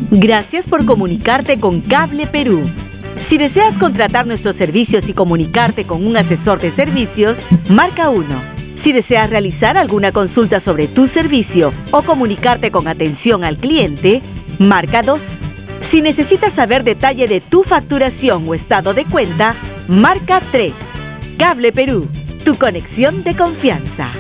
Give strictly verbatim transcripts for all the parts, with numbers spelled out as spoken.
Gracias por comunicarte con Cable Perú. Si deseas contratar nuestros servicios y comunicarte con un asesor de servicios, marca uno. Si deseas realizar alguna consulta sobre tu servicio o comunicarte con atención al cliente, marca dos. Si necesitas saber detalle de tu facturación o estado de cuenta, marca tres. Cable Perú, tu conexión de confianza.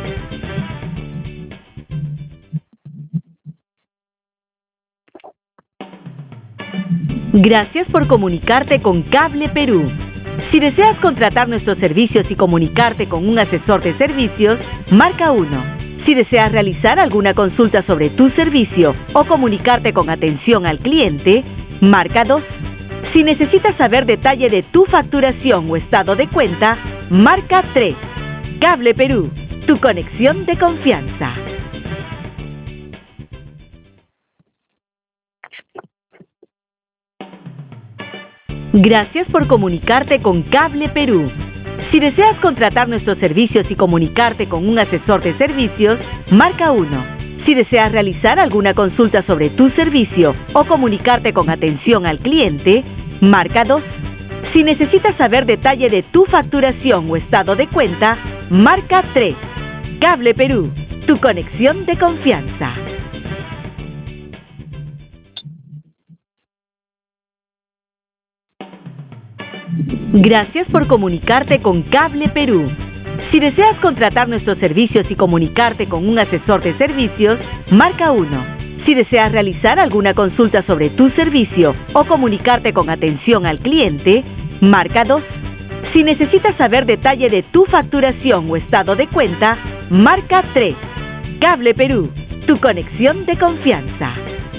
Gracias por comunicarte con Cable Perú. Si deseas contratar nuestros servicios y comunicarte con un asesor de servicios, marca uno. Si deseas realizar alguna consulta sobre tu servicio o comunicarte con atención al cliente, marca dos. Si necesitas saber detalle de tu facturación o estado de cuenta, marca tres. Cable Perú, tu conexión de confianza. Gracias por comunicarte con Cable Perú. Si deseas contratar nuestros servicios y comunicarte con un asesor de servicios, marca uno. Si deseas realizar alguna consulta sobre tu servicio o comunicarte con atención al cliente, marca dos. Si necesitas saber detalle de tu facturación o estado de cuenta, marca tres. Cable Perú, tu conexión de confianza. Gracias por comunicarte con Cable Perú. Si deseas contratar nuestros servicios y comunicarte con un asesor de servicios, marca uno. Si deseas realizar alguna consulta sobre tu servicio o comunicarte con atención al cliente, marca dos. Si necesitas saber detalle de tu facturación o estado de cuenta, marca tres. Cable Perú, tu conexión de confianza.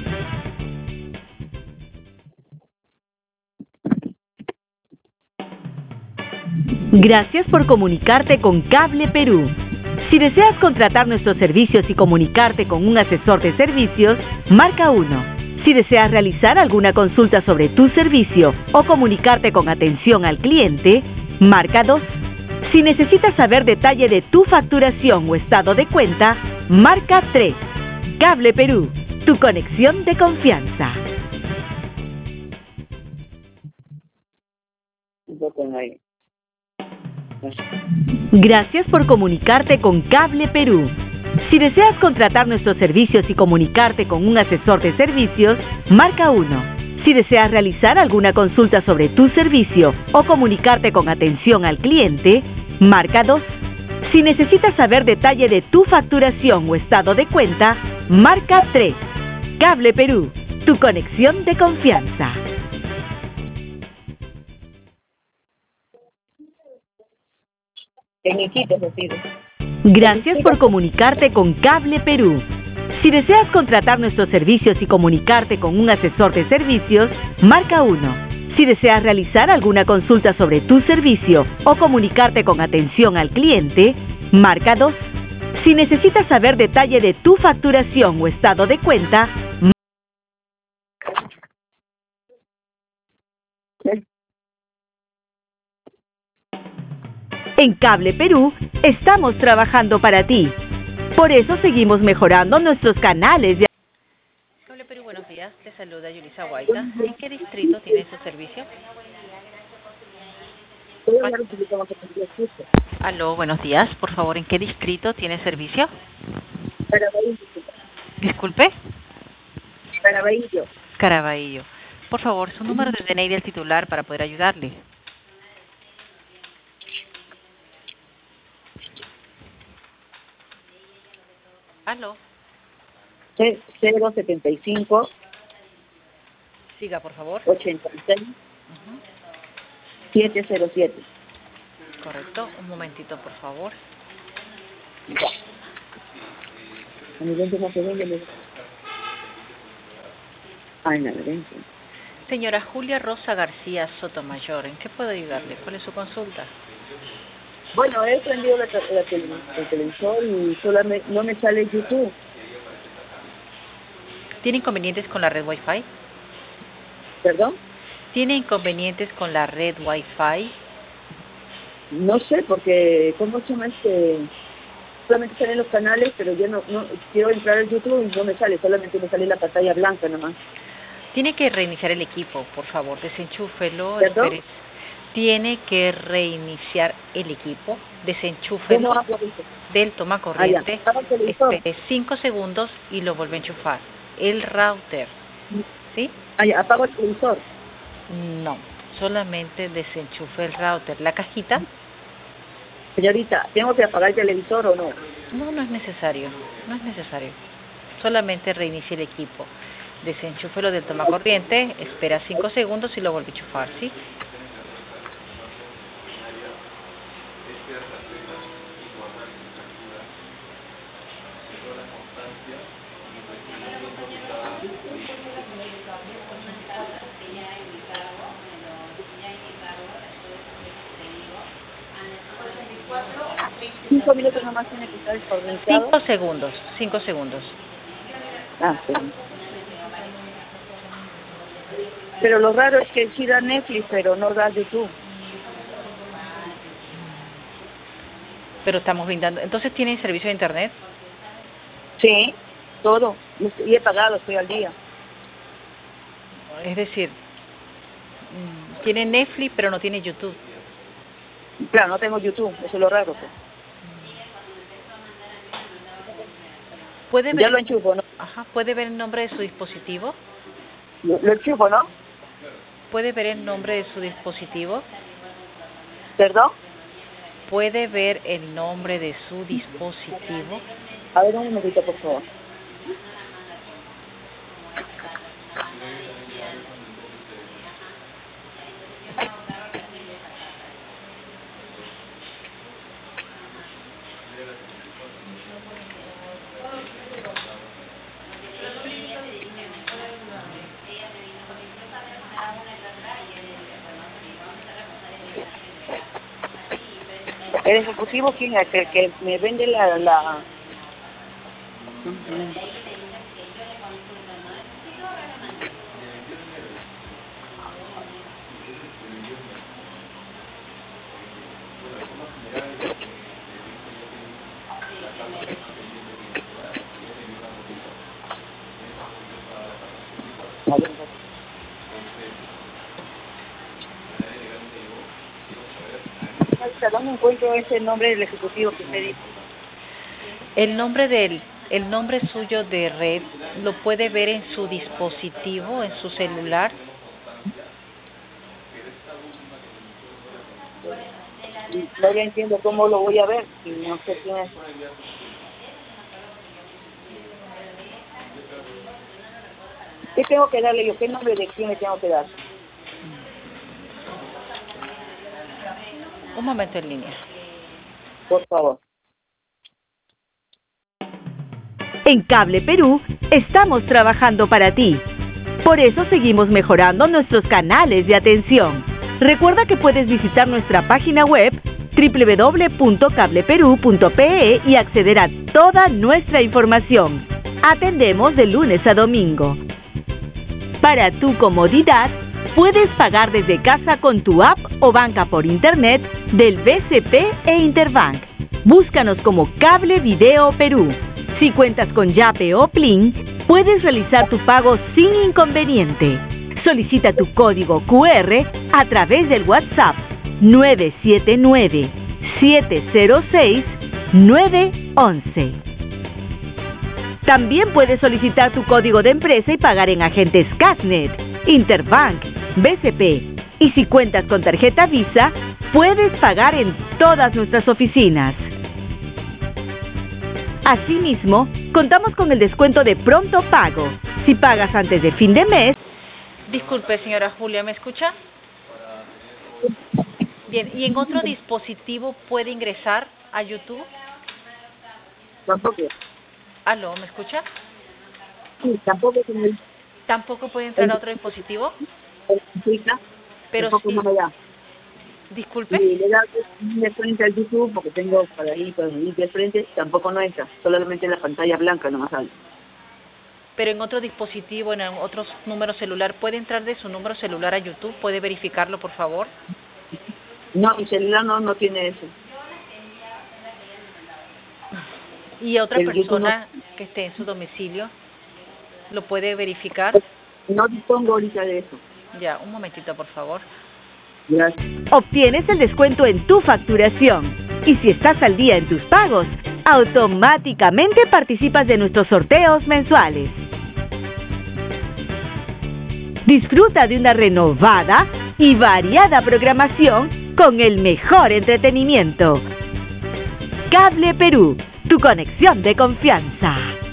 Gracias por comunicarte con Cable Perú. Si deseas contratar nuestros servicios y comunicarte con un asesor de servicios, marca uno. Si deseas realizar alguna consulta sobre tu servicio o comunicarte con atención al cliente, marca dos. Si necesitas saber detalle de tu facturación o estado de cuenta, marca tres. Cable Perú, tu conexión de confianza. Gracias por comunicarte con Cable Perú. Si deseas contratar nuestros servicios y comunicarte con un asesor de servicios, marca uno. Si deseas realizar alguna consulta sobre tu servicio o comunicarte con atención al cliente, marca dos. Si necesitas saber detalle de tu facturación o estado de cuenta, marca tres. Cable Perú, tu conexión de confianza. Gracias por comunicarte con Cable Perú. Si deseas contratar nuestros servicios y comunicarte con un asesor de servicios, marca uno. Si deseas realizar alguna consulta sobre tu servicio o comunicarte con atención al cliente, marca dos. Si necesitas saber detalle de tu facturación o estado de cuenta, en Cable Perú estamos trabajando para ti. Por eso seguimos mejorando nuestros canales de... Cable Perú, buenos días. Te saluda Yulisa Guaita. ¿En qué distrito tiene su servicio? Aló, buenos días. Por favor, ¿en qué distrito tiene servicio? Caraballo. Disculpe. Caraballo. Caraballo. Por favor, su número de D N I del titular para poder ayudarle. Aló. cero setenta y cinco. Siga, por favor. ochenta y seis. Uh-huh. setecientos siete. Correcto. Un momentito, por favor. A nivel de la seguridad. Ah, en la herencia. Señora Julia Rosa García Sotomayor, ¿en qué puedo ayudarle? ¿Cuál es su consulta? Bueno, he prendido la, la, tele, el televisor y solamente no me sale YouTube. ¿Tiene inconvenientes con la red Wi-Fi? ¿Perdón? ¿Tiene inconvenientes con la red Wi-Fi? No sé, porque ¿cómo se llama este? Solamente salen los canales, pero yo no, no quiero entrar al YouTube y no me sale, solamente me sale la pantalla blanca nomás. Tiene que reiniciar el equipo, por favor, desenchúfelo. ¿Perdón? espere. Tiene que reiniciar el equipo, Yo no desenchúfelo hago eso. del toma Ah, ya. corriente, Apaga el televisor. espere cinco segundos y lo vuelve a enchufar. El router, ¿sí? Ah, ya. Apago el televisor. No, solamente desenchufe el router. ¿La cajita? Señorita, ¿tengo que apagar el televisor o no? No, no es necesario, no es necesario. Solamente reinicie el equipo. Desenchúfelo del toma corriente, espera cinco segundos y lo vuelve a enchufar, ¿sí? Cinco minutos nomás tiene que estar desconectado. Cinco segundos, cinco segundos. Ah, sí. Pero lo raro es que sí da Netflix, pero no da YouTube. Pero estamos brindando. Entonces, ¿tienen servicio de internet? Sí, todo. Y he pagado, estoy al día. Es decir, mm, tiene Netflix, pero no tiene YouTube. Claro, no tengo YouTube, eso es lo raro. Pues. ¿Puede ver, Ya lo enchufo, ¿no? ajá, ¿Puede ver el nombre de su dispositivo? Lo, lo enchufo, ¿no? ¿Puede ver el nombre de su dispositivo? ¿Perdón? ¿Puede ver el nombre de su dispositivo? A ver, un momentito, por favor. ¿El ejecutivo quién es? El que me vende la... la... ¿Dónde encuentro ese nombre del ejecutivo que usted dice? El nombre del el nombre suyo de red lo puede ver en su dispositivo, en su celular. No le entiendo cómo lo voy a ver, si no sé quién es. ¿Qué tengo que darle yo? ¿Qué nombre de quién le tengo que dar? Un momento en línea. Por favor. En Cable Perú estamos trabajando para ti. Por eso seguimos mejorando nuestros canales de atención. Recuerda que puedes visitar nuestra página web doble u doble u doble u punto cable perú punto pe e y acceder a toda nuestra información. Atendemos de lunes a domingo. Para tu comodidad, puedes pagar desde casa con tu app o banca por internet del B C P e Interbank. Búscanos como Cable Video Perú. Si cuentas con Yape o Plin, puedes realizar tu pago sin inconveniente. Solicita tu código cu erre a través del WhatsApp nueve siete nueve, siete cero seis, nueve once. También puedes solicitar tu código de empresa y pagar en agentes Casnet, Interbank, B C P. Y si cuentas con tarjeta Visa, puedes pagar en todas nuestras oficinas. Asimismo, contamos con el descuento de pronto pago. Si pagas antes de fin de mes... Disculpe, señora Julia, ¿me escucha? Bien, ¿y en otro dispositivo puede ingresar a YouTube? Tampoco. ¿Aló, me escucha? Sí, tampoco se me... ¿Tampoco puede entrar a otro dispositivo? Pero Pero sí. sí. No me da. Disculpe. Y le da de frente al YouTube porque tengo para ahí, para ahí de frente, tampoco no entra. Solamente en la pantalla blanca nomás sale. Pero en otro dispositivo, en otro número celular, ¿puede entrar de su número celular a YouTube? ¿Puede verificarlo, por favor? No, mi celular no, no tiene eso. ¿Y otra El YouTube persona no... que esté en su domicilio lo puede verificar? No dispongo ahorita de eso. Ya, un momentito, por favor. Gracias. Obtienes el descuento en tu facturación. Y si estás al día en tus pagos, automáticamente participas de nuestros sorteos mensuales. Disfruta de una renovada y variada programación con el mejor entretenimiento. Cable Perú, tu conexión de confianza.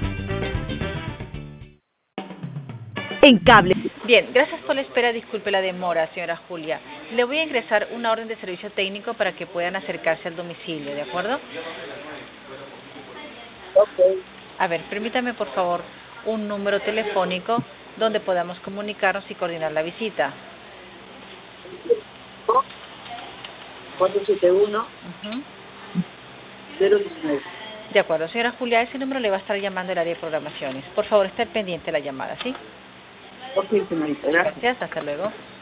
En Cable. Bien, gracias por la espera. Disculpe la demora, señora Julia. Le voy a ingresar una orden de servicio técnico para que puedan acercarse al domicilio, ¿de acuerdo? Ok. A ver, permítame, por favor, un número telefónico donde podamos comunicarnos y coordinar la visita. cuatro siete uno, Uh-huh. cero diecinueve. De acuerdo, señora Julia, ese número le va a estar llamando el área de programaciones. Por favor, esté pendiente de la llamada, ¿sí? Ok, señorita, gracias. Gracias, hasta luego.